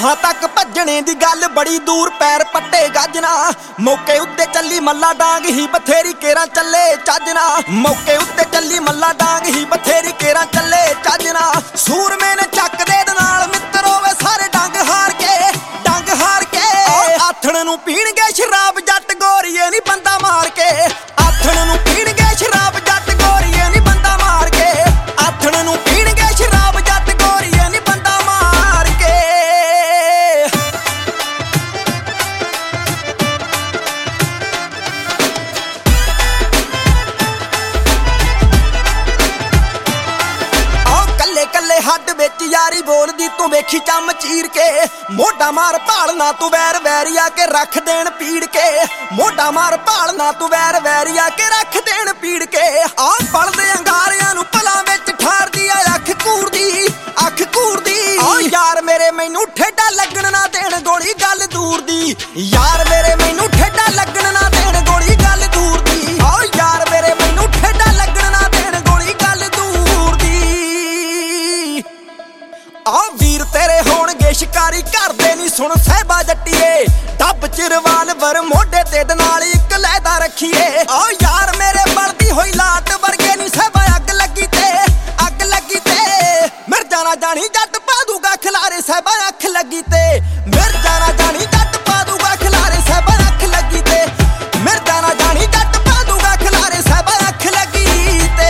ਕੋਹਾਂ ਤੱਕ ਭੱਜਣੇ ਦੀ ਗੱਲ ਬੜੀ ਦੂਰ ਪੈਰ ਪੱਟੇ ਗੱਜਣਾ। ਮੌਕੇ ਉੱਤੇ ਚੱਲੀ ਮੱਲਾ ਡਾਂਗ ਹੀ ਬਥੇਰੀ ਕੇਰਾਂ ਚੱਲੇ ਚੱਜਣਾ। ਮੌਕੇ ਉੱਤੇ ਚੱਲੀ ਮੱਲਾ ਡਾਂਗ ਹੀ ਬਥੇਰੀ ਕੇਰਾਂ ਚੱਲੇ ਚੱਜਣਾ। ਸੂਰਮੇ ਨੇ ਚੱਕ ਦੇ ਨਾਲ ਮਿੱਤਰੋ ਵੇ ਸਾਰੇ ਡੰਗ ਹਾਰ ਕੇ ਆਥਣ ਨੂੰ ਪੀਣਗੇ ਸ਼ਰਾਬ ਜੱਟ ਗੋਰੀਏ ਨੀ ਬੰਦਾ ਮਾਰ ਕੇ। ਆਥਣ ਨੂੰ ਪੀਣਗੇ ਸ਼ਰਾਬ ਜੱਟ ਗੋਰੀਏ ਨੀ ਬੰਦਾ ਮਾਰ ਕੇ। ਆਥਣ ਨੂੰ ਪੀਣਗੇ ਸ਼ਰਾਬ ਜੱਟ ਗੋਰੀਏ ਨੀ ਬੰਦਾ ਮਾਰ ਕੇ। ਕੱਲੇ ਕੱਲੇ ਹੱਡ ਵਿੱਚ ਯਾਰੀ ਬੋਲਦੀ ਤੂੰ ਵੇਖੀ ਚੰਮ ਚੀਰ ਕੇ। ਮੋਢਾ ਮਾਰ ਭਾਲਣਾ ਤੂੰ ਵੈਰ ਵੈਰੀਆ ਕੇ ਰੱਖ ਦੇਣ ਪੀੜ ਕੇ। ਮੋਢਾ ਮਾਰ ਭਾਲਣਾ ਤੂੰ ਵੈਰ ਵੈਰੀਆ ਕੇ ਰੱਖ ਦੇਣ ਪੀੜ ਕੇ। ਆਹ ਬਲਦੇ ਅੰਗਾਰਿਆਂ ਨੂੰ ਭਲਾਂ ਵਿੱਚ ਠਾਰਦੀ ਆ ਅੱਖ ਘੂਰਦੀ ਅੱਖ ਘੂਰਦੀ। ਆਹ ਯਾਰ ਮੇਰੇ ਮੈਨੂੰ ਠੇਡਾ ਲੱਗਣ ਨਾ ਦੇਣ ਗੋਲੀ ਗੱਲ ਦੂਰ ਦੀ। ਯਾਰ ਮੇਰੇ ਮੈਨੂੰ ਠੇਡਾ ਲੱਗਣ ਨਾ ਦੇਣ ਗੋਲੀ ਗੱਲ ਦੂਰ ਦੀ। ਆਹ ਯਾਰ ਮੇਰੇ ਮੈਨੂੰ ਠੇਡਾ ਲੱਗਣ ਨਾ ਦੇਣ ਗੋਲੀ ਗੱਲ ਦੂਰ ਦੀ। ਆ ਵੀਰ ਤੇਰੇ ਹੋਣਗੇ ਸ਼ਿਕਾਰੀ ਕਰਦੇ ਨੀ ਸੁਣ ਸਹਿਬਾ ਜੱਟੀਏ। ਡੱਬ ਚ ਰਿਵਾਲਵਰ ਮੋਢੇ ਤੇ ਨਾਲ ਇੱਕ ਲੈਦਾ ਰੱਖੀਏ। ਆ ਯਾਰ ਮੇਰੇ ਬਲਦੀ ਹੋਈ ਲਾਟ ਵਰਗੇ ਨੀ ਸਹਿਬਾ ਅੱਗ ਲੱਗੀ ਤੇ ਮਿਰਜ਼ਾ ਨਾ ਜਾਣੀ ਜੱਟ ਪਾ ਦੂਗਾ ਖਿਲਾਰੇ ਸਹਿਬਾ ਅੱਖ ਲੱਗੀ ਤੇ। ਮਿਰਜ਼ਾ ਨਾ ਜਾਣੀ ਜੱਟ ਪਾ ਦੂਗਾ ਖਿਲਾਰੇ ਸਹਿਬਾ ਅੱਖ ਲੱਗੀ ਤੇ। ਮਿਰਜ਼ਾ ਨਾ ਜਾਣੀ ਜੱਟ ਪਾ ਦੂਗਾ ਖਿਲਾਰੇ ਸਹਿਬਾ ਅੱਖ ਲੱਗੀ ਤੇ।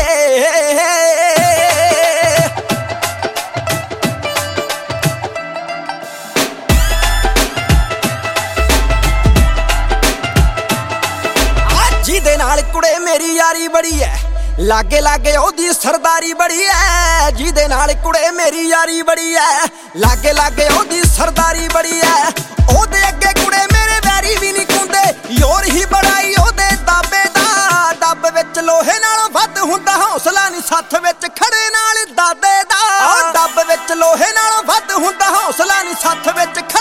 ਜਿਹਦੇ ਨਾਲ ਕੁੜੇ ਮੇਰੀ ਯਾਰੀ ਬੜੀ ਐ ਲਾਗੇ ਲਾਗੇ ਉਹਦੀ ਸਰਦਾਰੀ ਬੜੀ ਐ। ਜਿਹਦੇ ਨਾਲ ਕੁੜੇ ਮੇਰੀ ਯਾਰੀ ਬੜੀ ਐ ਲਾਗੇ ਲਾਗੇ ਉਹਦੀ ਸਰਦਾਰੀ ਬੜੀ ਐ। ਉਹਦੇ ਅੱਗੇ ਕੁੜੇ ਮੇਰੇ ਵੈਰੀ ਵੀ ਨਹੀਂ ਕੁੰਦੇ ਯੋਰ ਹੀ ਬੜਾਈ ਉਹਦੇ ਦਾਬੇ ਦਾ। ਡੱਬ ਵਿੱਚ ਲੋਹੇ ਨਾਲੋਂ ਵੱਧ ਹੁੰਦਾ ਹੌਸਲਾ ਨਹੀਂ ਸੱਥ ਵਿੱਚ ਖੜੇ ਨਾਲ ਦਾਦੇ ਦਾ। ਡੱਬ ਵਿੱਚ ਲੋਹੇ ਨਾਲੋਂ ਵੱਧ ਹੁੰਦਾ ਹੌਸਲਾ ਨਹੀਂ ਸੱਥ ਵਿੱਚ